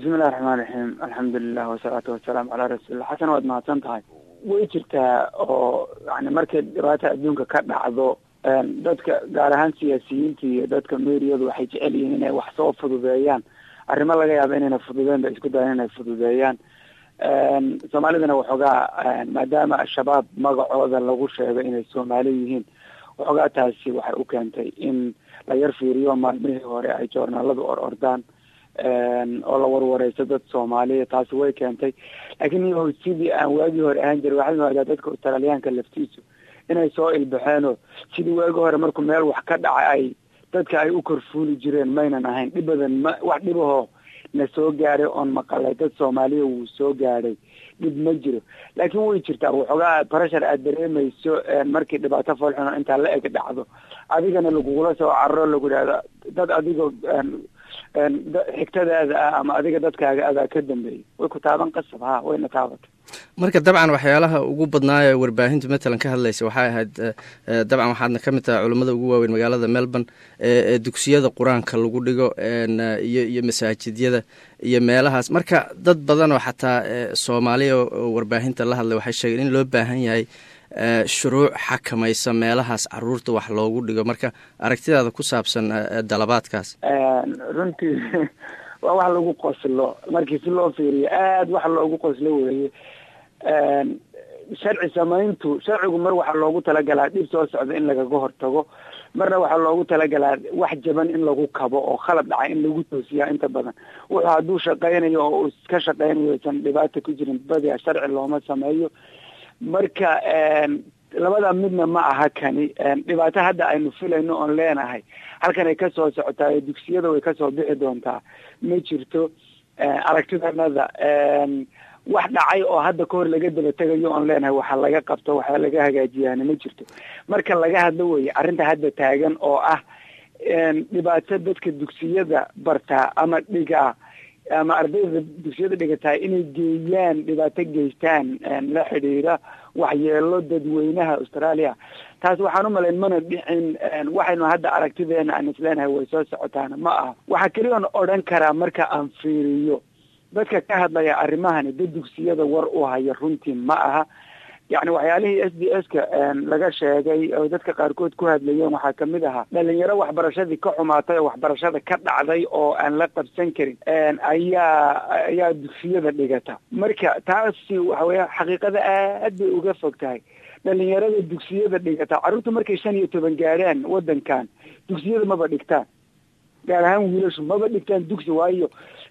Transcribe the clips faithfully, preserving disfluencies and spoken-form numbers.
بسم الله الرحمن الرحيم الحمد لله والصلاة والسلام على رسول الله حسن واد mahadsan tahay way jirtaa oo yani markay dhibaato adduunka ka dhacdo dadka gaar ahaan siyaasiyiinta iyo dadka meeriyadu waxay jecel yihiin inay wax soo fududeeyaan arrimo laga yaabo inay fududeen ba isku dayaan inay fududeeyaan Soomaalidana waxoogaa maadaama al-shabaab magacooda lagu sheegay inay Soomaali yihiin waxoogaa taasi waxay u keentay in la yar fiiriyo maalmihii hore ay joornaaladu or ordaan oo la warwareyso dad Soomaaliya taasi way keentay laakiin iyo sidii aan waagii hore ahaan jiray waxaan moodaa dadka Australiyaanka laftiisu inay soo ilbaxeen sidii waagii hore markuu meel wax ka dhacay ay dadka ay u korfuuli jireen maynan ahayn dhib badan wax dhibaho na soo gaaray on maqalay dad Soomaaliya uu soo gaaray dib ma jiro laakiin way jirtaa waxoogaa pressure aad dareemayso markii dhibaato foolxun inta la eg dhacdo adigana lagugula soo carro lagu yiraahdo dad adiga xigtadaada ama adiga dadkaaga adaa ka dambeeyay way ku taaban qasab ha wayna taabatay marka dabcan waxyaalaha ugu badnaaya warbaahinta matalan ka hadlaysa waxay ahayd dabcan waxaadna ka mid tahay culimada ugu waaweyn magaalada Melbourne ee dugsiyada quraanka lagu dhigo iyo iyo masaajidyada iyo meelahaas marka dad badan oo xataa Soomaaliya warbaahinta la hadlay waxay sheegeen in loo baahan yahay shuruuc xakamaysa meelahaas caruurta wax loogu dhigo marka aragtidaada ku saabsan dalabaadkaas runtii waa wax lagu qoslo markii si loo fiiriyo aad wax loogu qoslo weeye sharci samayntu sharcigu mar waxa loogu talagalaa dhib soo socda in laga hortago marna waxa loogu talagalaa wax jaban in lagu kabo oo khalad dhacay in lagu toosiyo inta badan wuxuu haduu shaqeynayo oo iska shaqeynayo san dhibaato ku jirin badiya sharci looma sameeyo marka labada midna ma aha kani dhibaato hadda aynu filayno on leenahay halkan ay ka soo socotaa dugsiyada way ka soo bixi doontaa ma jirto aragtidanada wax dhacay oo hadda ka hor laga daba tagayo on leenahay waxa laga qabto waxa laga hagaajiyaan ma jirto marka laga hadlo way arinta hadda taagan oo ah dhibaato dadka dugsiyada barta ama dhiga ama ardayda dugsiyada dhigata inay geeyaan dhibaato geystaan la xiriira waxyeelo dadweynaha Australia taas waxaan u maleyn mana dhicin waxaynu hadda aragtideena aan isleenahay way soo socotaan ma aha waxa kaliya oo oran kara marka aan fiiriyo dadka ka hadlaya arrimahan dad dugsiyada war u haya runtii ma aha يعني waxyaalihii S D S ka laga sheegay oo dadka qaarkood ku hadlayeen waxa kamid aha dhalinyaro waxbarashadii ka xumaatay oo waxbarashada ka dhacday oo aan la qabsan karin ayaa ayaa dugsiyada dhigata marka taasi waxa weeye xaqiiqada aad bay uga fogtahay dhalinyarada dugsiyada dhigata carruurtu markay shan iyo toban gaaraan wadankan dugsiyada maba dhigtaan gaar ahaan wiilashu maba dhigtaan dugsi waayo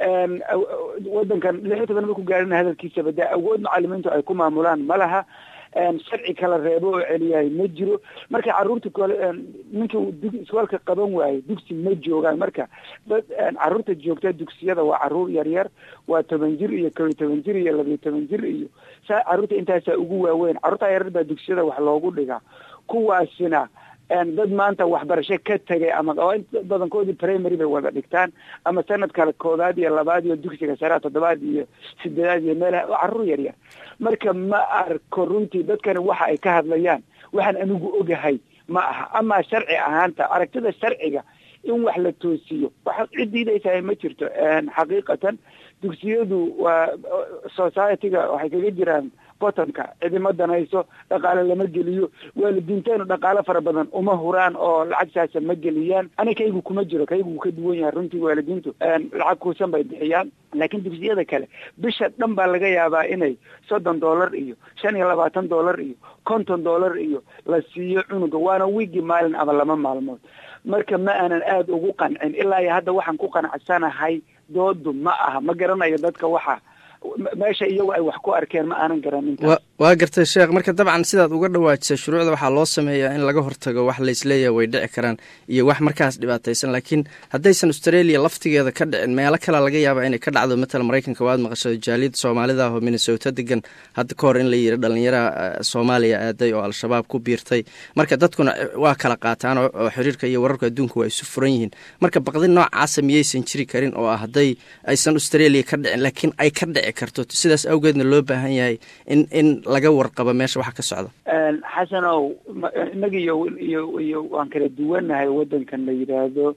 wadankan lix iyo toban markuu gaarin hadalkiisa bada awood macallimiintu ay ku maamulaan malaha sharci kala reebo oo celiyay ma jiro marka carruurta kale ninka iskuulka qaban waayay dugsi ma joogaan marka dad carruurta joogta dugsiyada waa carruur yar yar waa toban jir iyo kow iyo toban jir iyo laba iyo toban jir iyo saa carruurta intaas ugu waaweyn carruurta yar baa dugsiyada wax loogu dhigaa kuwaasina dad maanta waxbarasho ka tagay ama badankoodii primary bay wada dhigtaan ama sanad kale koodaad iyo labaad iyo dugsiga sare toddobaad iyo sideedaad iyo meel carruur yar yar marka ma arko runtii dadkani waxa ay ka hadlayaan waxaan anigu ogahay ma aha ama sharci ahaanta aragtida sharciga in wax la toosiyo waxa cidiidaysa ma jirto xaqiiqatan dugsiyadu waa society-ga waxay kaga jiraan bottomka cidima danayso dhaqaale lama geliyo waalidiinteenu dhaqaale fara badan uma huraan oo lacag saasa ma geliyaan ana kaygu kuma jiro kaygu ka duwan yahay runtii waalidiintu lacag kuusan bay bixiyaan laakiin dugsiyada kale bisha dhan baa laga yaabaa inay soddon dollar iyo shan iyo labaatan dollar iyo konton dollar iyo la siiyo cunuga waana wigi maalin ama lama maalmood marka ma aanan aad ugu qancin ilaa iyo hadda waxaan ku qanacsanahay doodu ma aha ma garanayo dadka waxa meesha iyagu ay wax ku arkeen ma aanan garanin waa gartay sheekh marka dabcan sidaad uga dhawaajisay shuruucda waxaa loo sameeyaa in laga hortago wax la isleeyahay way dhici karaan iyo wax markaas dhibaataysan laakiin haddaysan Australia laftigeeda ka dhicin meelo kale laga yaabaa inay ka dhacdo matala Mareykanka waad maqashay jaaliyada Soomaalida oo Minnesota degan hadda ka hor in la yiri dhalinyaro Soomaaliya aaday oo al-shabaab ku biirtay marka dadkuna waa kala qaataan oo xiriirka iyo wararka adduunka waa isu furan yihiin marka baqdin noocaas miyaysan jiri karin oo ah haday aysan Australia ka dhicin laakiin ay ka dhici karto sidaas awgeedna loo baahan yahay in in laga warqabo meesha waxa ka socda xasanow inaga iyo iyo iyo waan kala duwanahay wadankan la yiraahdo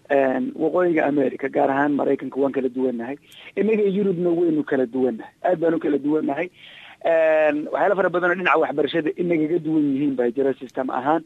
waqooyiga america gaar ahaan maraykanka waan kala duwannahay, inaga yurubna waynu kala duwannahay, aad baanu kala duwannahay. waxyaala fara badan oo dhinaca waxbarashada inagaga duwan yihiin baa jira system ahaan.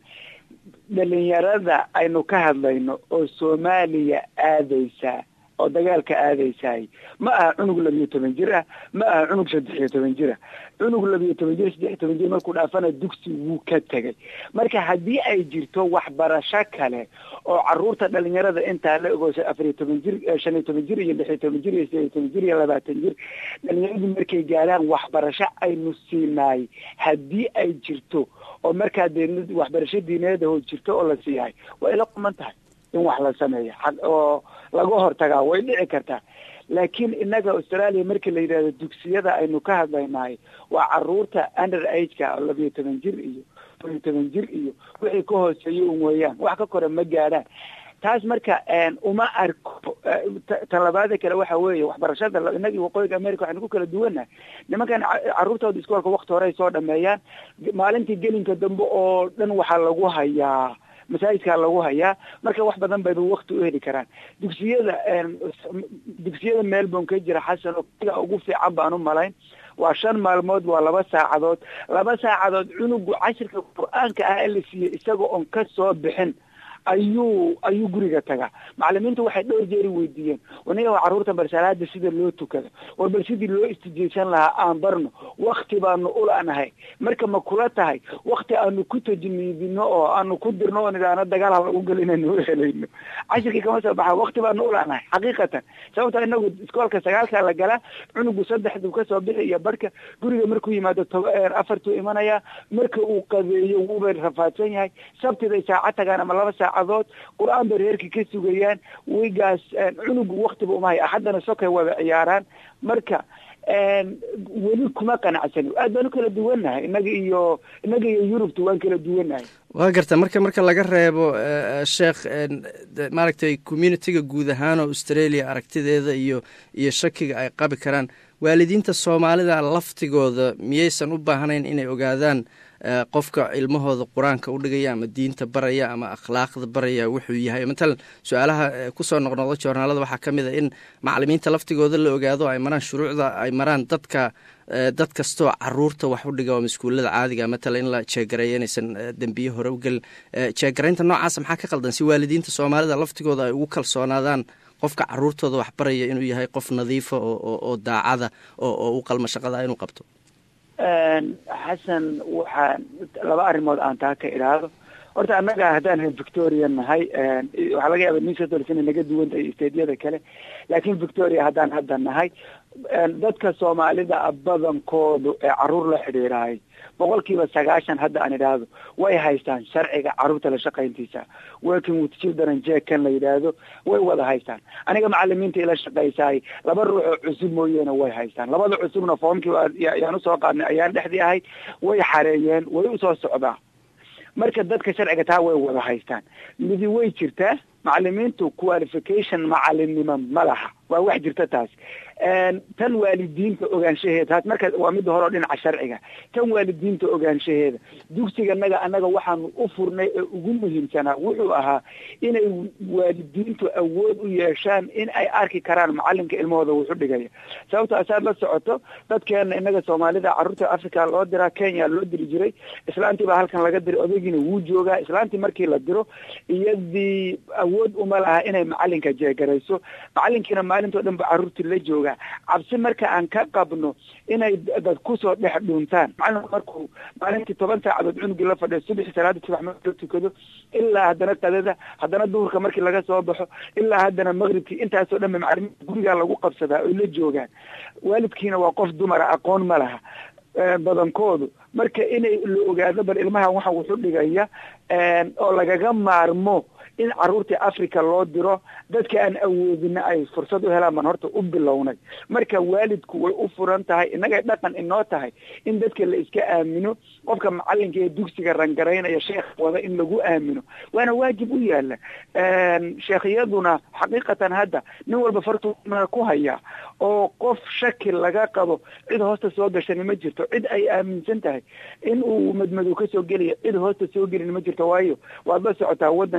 dhalinyarada aynu ka hadlayno oo Soomaaliya aadaysa oo dagaalka aadaysaay ma aha cunug labiyo toban jir ah, ma aha cunug saddex iyo toban jir ah. cunug labiyo toban jir saddex iyo toban jir markuu dhaafana dugsi wuu ka tegay. marka haddii ay jirto waxbarasho kale oo caruurta dhalinyarada intaa la ogo afar iyo toban jir, shan iyo toban jir iyo lix iyo toban jir iyo siddeed iyo toban jir iyo labaatan jir dhalinyaradu markay gaaraan waxbarasho aynu siinaay haddii ay jirto oo markaa dee waxbarasho diineed oo jirto oo la siiyahay way la quman tahay in wax la sameeyo oo laga hortagaa way dhici kartaa. laakiin inaga Australia markii la yiraahdo dugsiyada aynu ka hadlaynaay waa caruurta under age-ka labiyo toban jir iyo toban iyo toban jir iyo wixii ka hooseeyo un weeyaan, wax ka kore ma gaadhaan. taas marka uma arko. talabaada kale waxa weeye waxbarashada inagii waqooyiga America waxaan ku kala duwanahay. nimankan caruurtooda iskoolka waqti hore ay soo dhameeyaan, maalintii gelinka dambe oo dhan waxaa lagu hayaa masaajidka lagu hayaa, marka wax badan bay waqti u heli karaan. dugsiyada dugsiyada Melbourne ka jira xasan oo ugu fiican baan u malayn waa shan maalmood waa laba saacadood laba saacadood cunugu cashirka Qur'aanka ah la siiyay isagoo on ka soo bixin ayuu ayuu guriga tagaa. macallimiintu waxay dhowr jeer weydiiyeen wanaga caruurta barsalaada sida loo tukado oo bal sidii loo istijeysan lahaa aan barno, waqti baanu u laanahay. marka ma kula tahay waqti aanu ku tajniidino oo aanu ku dirno nidaana dagaal hal ugu galinayno helayno cashirkii kama soo baxa waqti baanu u laanahay xaqiiqatan. sababta inagu iskoolka sagaalka la gala cunugu saddexdu ka soo bixi iyo barka guriga markuu yimaado afartu imanaya, marka uu qadeeyo wuu bay rafaadsan yahay. sabtida saacad tagaan ama laba saac adood quraan bay reerkii ka sugayaan wiigaas cunugu waqtiba uma haya, haddana sokay wada ciyaaraan. marka weli kuma qanacsan, aad baan u kala duwannahay inaga iyo inaga iyo Yurubtu waan kala duwannahay. waa garta marka marka laga reebo sheekh maaragtay community-ga guud ahaan oo Australia aragtideeda iyo iyo shakiga ay qabi karaan, waalidiinta Soomaalida laftigooda miyaysan u baahnayn inay ogaadaan qofka ilmahooda quraanka u dhigaya ama diinta baraya ama akhlaaqda baraya wuxuu yahay? Matalan su'aalaha ku soo noqnoqda joornaalada waxaa ka mid ah in macallimiinta laftigooda la ogaado ay maraan shuruucda ay maraan dadka dad kastoo caruurta wax u dhiga oo mas'uuliyadda caadiga matalan in la jeegareeyo inaysan dambiye hore u gelin. jeegaraynta noocaas maxaa ka qaldan si waalidiinta Soomaalida laftigooda ay ugu kalsoonaadaan qofka caruurtooda wax baraya inuu yahay qof nadiifa oo oo daacada oo u qalma shaqada inuu qabto? xasan waxaan laba arrimood aan taa ka idhaahdo. horta annaga haddaan reer Victoria nahay waxaa laga yaabaa New South Wales inay naga duwan tahay isteedyada kale, laakiin Victoria haddaan hadda nahay dadka Soomaalida badankoodu ee caruur la xidhiidhaay boqolkiiba sagaashan hadda aan idhaahdo way haystaan sharciga caruurta la shaqayntiisa, working with children check kan la yidhaahdo way wada haystaan. aniga macallimiinta ila shaqaysaay laba ruux oo cusub mooyeena way haystaan. labada cusubna foomkii ayaan usoo qaadnay ayaan dhexdii ahayd way xareeyeen way usoo socdaa. marka dadka sharciga taa way wada haystaan. midi way jirtaa macallimiintu qualification macallinimo ma laha, waa wax jirta taas. tan waalidiinta ogaanshaheeda taas marka waa mid hore oo dhinaca sharciga. tan waalidiinta ogaanshaheeda dugsiganaga annaga waxaanu u furnay ee ugu muhiimsanaa wuxuu ahaa inay waalidiintu awood u yeeshaan in ay arki karaan macallinka ilmahooda wuxuu dhigaya. sababto asaad la socoto dadkeena inaga Soomaalida caruurta Africa loo diraa, Kenya loo diri jiray, islaantii baa halkan laga diray, odaygiina wuu joogaa. islaantii markii la diro iyadii awood uma laha inay macallinka jeegarayso, macallinkiina maalintoo dhan ba caruurtii la joogaa. cabsi marka aan ka qabno inay dad kusoo dhex dhuuntaan. macallinku markuu maalintii toban saacadood cunugii la fadhiyo subaxii salaada subax marka la tukado ilaa haddana qadada haddana duhurka markii laga soo baxo ilaa haddana maqribkii intaasoo dhan macallimiinta gurigaa lagu qabsadaa oy la joogaan. waalidkiina waa qof dumara aqoon ma laha badankoodu. marka inay la ogaado bal ilmaha waxa wuxuu dhigaya oo lagaga maarmo in caruurta Africa loo diro, dadka aan awoodina ay fursad u helaan man horta u bilownay. marka waalidku way u furan tahay, inaga dhaqan inoo tahay in dadka la iska aamino. qofka macallinka ee dugsiga rangaraynaya sheekh wada in lagu aamino waana waajib u yaala. sheekhyaduna xaqiiqatan hadda nin walba fartu ku haya oo qof shaki laga qabo cid hoosta soo gashan ma jirto, cid ay aaminsan tahay in uu madmadow ka soo geliyo cid hoosta soo gelin ma jirto. waayo waad la socotaa wadankan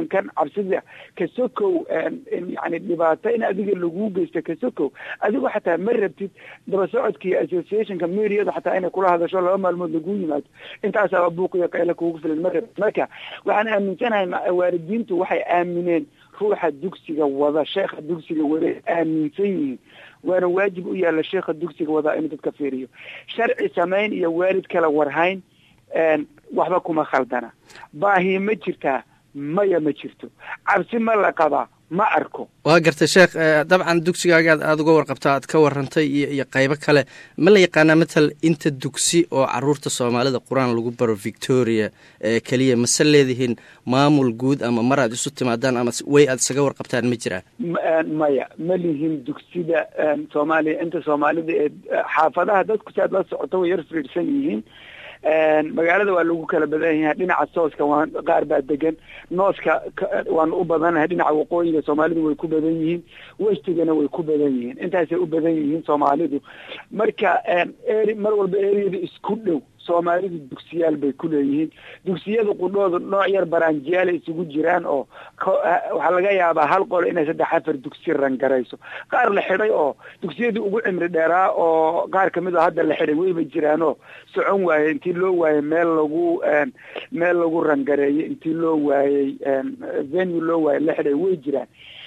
cabsida kasokow yani dhibaato in adiga lagu geysto kasokow adigu xataa ma rabtid daba socodkii associationka meriyada xataa inay kula hadasho laba maalmood lagu yimaado intaasaa buuqiyo qayle kuugu filan ma rabtid marka waxaan aaminsanahay waalidiintu waxay aamineen ruuxa dugsiga wada sheekha dugsiga wada aaminsan yihiin waana waajib u yaalla sheekha dugsiga wadaa inuu dadka fiiriyo sharci samayn iyo waalid kala warhayn waxba kuma khaldana baahi ma jirtaa maya ma jirto cabsi ma la qabaa ma arko waa gartay sheekh dabcan dugsigaaga aad uga warqabtaa aad ka warantay iyo iyo qaybo kale ma la yaqaanaa matal inta dugsi oo caruurta soomaalida qur-aan lagu baro victoria keliya mase leedihiin maamul guud ama mar aad isu timaadaan ama way aad isaga warqabtaan ma jiraa maya ma lihin dugsida soomaaliya inta soomaalida ee xaafadaha dadku si aad la socoto way yar fiidsan yihiin magaalada waa lagu kala badan yahay dhinaca sooska waa qaar baa degan nooska waanu u badanahay dhinaca waqooyiga soomaalidu way ku badan yihiin westigana way ku badan yihiin intaasay u badan yihiin soomaalidu marka eri mar walba eriyada isku dhow soomaalidu dugsiyaal bay ku leeyihiin dugsiyada qudhooda nooc yar baraanjiyaala isugu jiraan oo waxaa laga yaabaa hal qolo inay saddex afar dugsi rangarayso qaar la xidhay oo dugsiyadii ugu cimri dheeraa oo qaar kamid oo hadda la xidhay wayba jiraanoo socon waayey intii loo waayey meel lagu meel lagu rangareeyey intii loo waayey venue loo waayey la xidhay way jiraan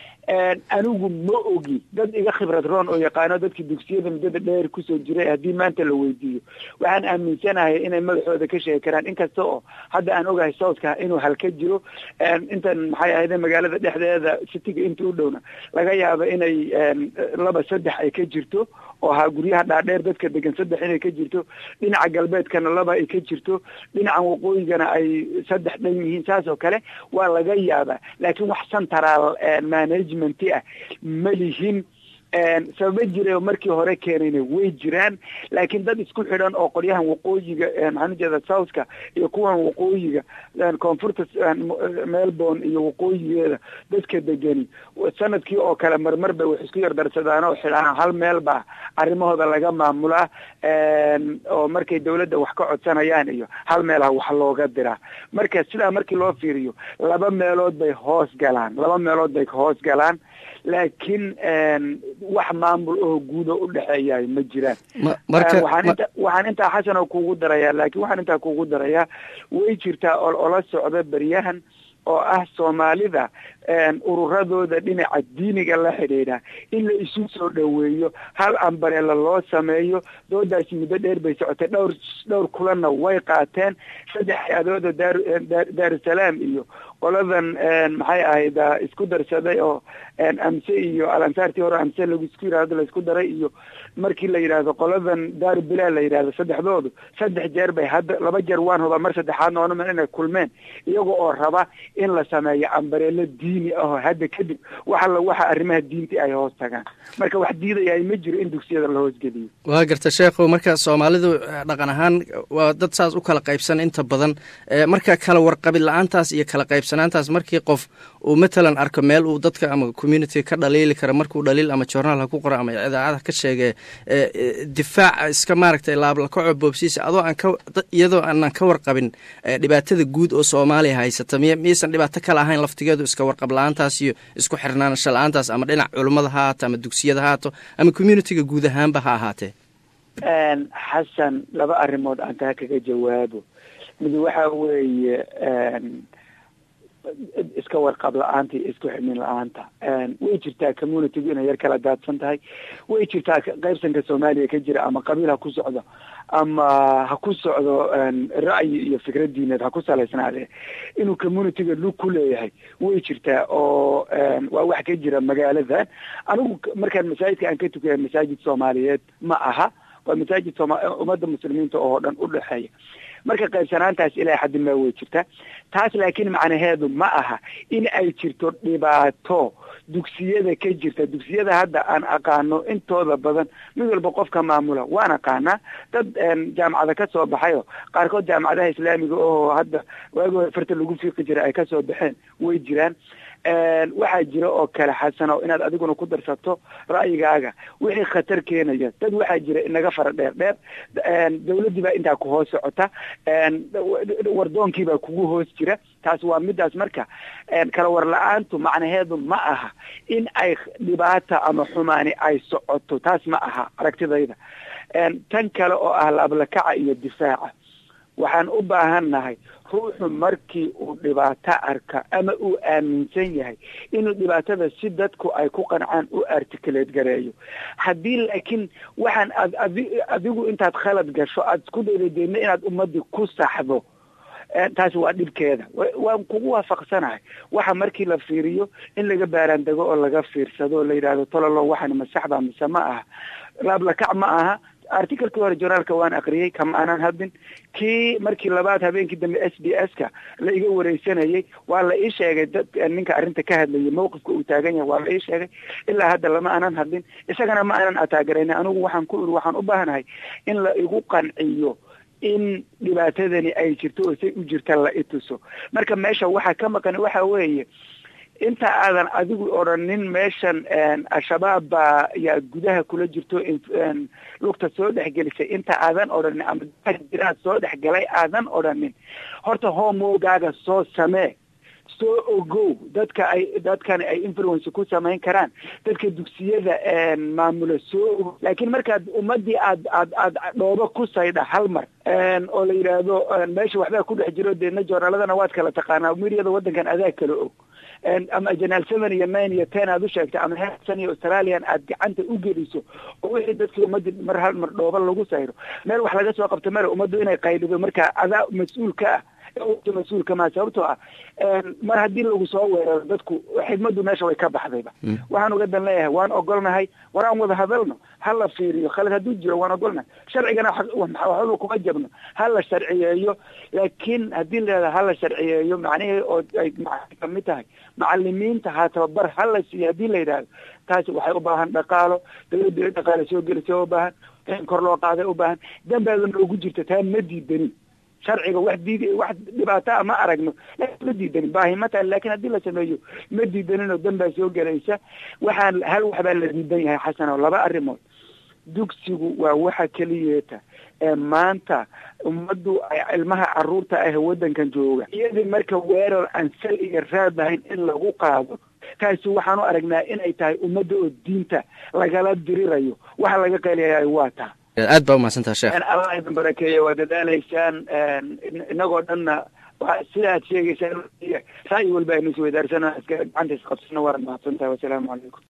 anigu ma ogi dad iga khibrad roon oo yaqaano dadkii dugsiyada muddada dheer kusoo jiray haddii maanta la weydiiyo waxaan aaminsanahay inay madaxooda ka sheegi karaan inkasta oo hadda aan ogahay southka inuu halka jiro intan maxay ahayd magaalada dhexdeeda citiga inta u dhowna laga yaabo inay laba saddex ay ka jirto oo ahaa guryaha dhaadheer dadka degan saddex inay ka jirto dhinaca galbeedkana laba ay ka jirto dhinaca waqooyigana ay saddex dhan yihiin saas oo kale waa laga yaabaa laakiin wax central management ah ma lihin sababa jira markii hore keenayna way jiraan laakiin dad isku xidhan oo qolyahan waqooyiga maxaan ujeeda southka iyo kuwan waqooyiga koonfurta melbourne iyo waqooyigeeda dadka degani sanadkii oo kale marmar bay wax isku yardarsadaan oo xidhaan hal meel baa arrimahooda laga maamulaa oo markay dawladda wax ka codsanayaan iyo hal meelaha wax looga diraa marka sidaa markii loo fiiriyo laba meelood bay hoos galaan laba meelood bay hoos galaan laakiin wax maamul oo guud oo udhexeeyaay ma jiraan waxaan inta waxaan intaa xasan oo kuugu darayaa laakiin waxaan intaa kuugu darayaa way jirtaa oo ola socda beryahan oo ah soomaalida ururadooda dhinaca diiniga la xidhiidha in la isu soo dhoweeyo hal ambareela loo sameeyo doodaasi muddo dheer bay socotay dhowr dhowr kulanna way qaateen saddex hay-adooda daar daarusalaam iyo qoladan maxay ahayd isku darsaday oo amse iyo alansaartii hore amse lagu isku yidhahdo la isku daray iyo markii la yidhaahdo qoladan daaru bilaal la yidhahdo saddexdoodu saddex jeer bay hadda laba jeer waan hubaa mar saddexaadna oonama inay kulmeen iyaga oo raba in la sameeyo ambareelo diini ahoo hadda kadib waxa la waxa arrimaha diinta ay hoos tagaan marka wax diidayaay ma jiro in dugsiyada la hoosgeliyo waa garta sheekhu marka soomaalidu dhaqan ahaan waa dad saas u kala qaybsan inta badan marka kala warqabid la-aantaas iyo kala qaybsanaantaas markii qof uu matalan arko meel uu dadka ama community ka dhaliili kara markuu dhaliil ama journaal ha ku qoro ama idaacada ka sheegee difaaca iska maaragtay laablakaco boobsiisa adoo aan ka iyadoo aanan ka warqabin dhibaatada guud oo soomaaliya haysata miy miyaysan dhibaato kale ahayn laftigeedu iska warqab la-aantaas iyo isku xirnaansho la-aantaas ama dhinac culummada ha haato ama dugsiyada ha haato ama communityga guud ahaanba ha ahaatee xasan laba arrimood aan taa kaga jawaabo mid waxa weeye iska warqab la-aanta iyo isku xirmin la-aanta way jirtaa communitygu inay yar kala daadsan tahay way jirtaa qaybsanka soomaaliya ka jira ama qabiil ha ku socdo ama ha ku socdo ra'yi iyo fikrad diineed ha ku salaysnaadee inuu communityga lug ku leeyahay way jirtaa oo waa wax ka jira magaaladan anigu markaan masaajidka aan ka tukaya masaajid soomaaliyeed ma aha waa masaajid sooma ummadda muslimiinta oo dhan u dhexeeya marka qaybsanaantaas ilaa xaddi maa way jirtaa taas laakiin macnaheedu ma aha in ay jirto dhibaato dugsiyada ka jirta dugsiyada hadda aan aqaano intooda badan mid walba qofka maamula waan aqaanaa dad jaamacada ka soo baxayo qaarkood jaamacadaha islaamiga oo hadda waagi hore farta lagu fiiqi jiray ay kasoo baxeen way jiraan waxaa jira oo kale xasano inaad adiguna ku darsato ra'yigaaga wixii khatar keenaya. dad waxaa jira inaga fara dheer dheer dawladdii baa intaa ku hoos socota, wardoonkii baa kugu hoos jira. taas waa midaas. marka kala war la-aantu macnaheedu ma aha in ay dhibaata ama xumaani ay socoto, taas ma aha aragtidayda. tan kale oo ah laablakaca iyo difaaca, waxaan u baahannahay ruuxu markii uu dhibaato arka ama uu aaminsan yahay inuu dhibaatada si dadku ay ku qancaan u articulate gareeyo. haddii laakiin waxaan adigu intaad khalad gasho aad isku daydadeedna inaad ummadii ku saxdo, taasi waa dhibkeeda. waan kugu waafaqsanahay waxa markii la fiiriyo in laga baaraandego oo laga fiirsado oo la yidhaahdo tololo waxaan ma saxda mise ma aha. laablakac ma aha. articlekii hore journaalka waan aqriyey kama aanan hadin. kii markii labaad habeenkii dambe s b s ka la iga wareysanayay waa la ii sheegay dad ninka arrinta ka hadlayay mawqifka uu taagan yahay waa la ii sheegay. ilaa hadda lama aanan hadlin, isagana ma aanan ataagarayna. anigu waxaan ku iri waxaan u baahanahay in la igu qanciyo in dhibaatadani ay jirto oo say u jirta la ituso. marka meesha waxaa ka maqan waxa weeye inta aadan adigu odhanin meeshan al-shabaab baa yaa gudaha kula jirto lugta soo dhexgelisay, inta aadan odhanin ama jiraad soo dhexgalay aadan odhanin, horta hoomogaaga soo samee, soo ogow dadka ay dadkani ay influence ku samayn karaan, dadka dugsiyada maamula soo ogow. laakiin markaad ummadii aad aad aad dhoobo ku saydha hal mar oo la yidhaahdo meesha waxbaa ku dhex jiro, deedna joornaaladana waad kala taqaanaa, midyada waddankan adaa kala og, ama janaal seven iyo nine iyo ten aad u sheegtay, ama heersan iyo australian aad gacanta u geliso oo wixii dadkii ummadii mar hal mar dhooba lagu sayro, meel wax laga soo qabto mare ummaddu inay qaylido. marka adaa mas-uulka ah mas-uulka maa sababtoo ah mar haddii lagu soo weeraro dadku xidmaddu meesha way ka baxdayba. waxaan uga dan leeyahay waan ogolnahay, war aan wada hadalno, hala fiiriyo khalad hadduu jiro waan ogolnahay, sharcigana waxba kuma jabno, hala sharciyeeyo. laakiin haddii la hala sharciyeeyo macnihii oo ay kamid tahay macalimiinta ha tababar hala siiyo haddii la yidhaahdo, taasi waxay u baahan dhaqaalo, dawladda dhaqaale soo gelisa u baahan, in kor loo qaaday u baahan. dambaada noogu jirta taa ma diidanin, sharciga wax diid wax dhibaataa ma aragno, ma diidanin, baahi ma tahay. laakiin haddii la sameeyo ma diidanin oo danbaa soo gelaysa. waxaan hal waxbaa la diidan yahay xasan, oo laba arrimood. dugsigu waa waxa keliyeeta ee maanta ummaddu ay ilmaha caruurta ah waddankan jooga iyadii marka weerar aan sal iyo raad lahayn in lagu qaado, taasi waxaan u aragnaa inay tahay ummadda oo diinta lagala dirirayo. waxa laga qeyliyay waa taa. aad baa umahadsantaha sheekh. allah idin barakeeya, waa dadaalaysaan inagoo dhanna sida aad sheegaysaan ra'yi walba aynu isweydaarsanaa iska gacanta isqabsano. waad mahadsantahay. wasalaamu calaykum.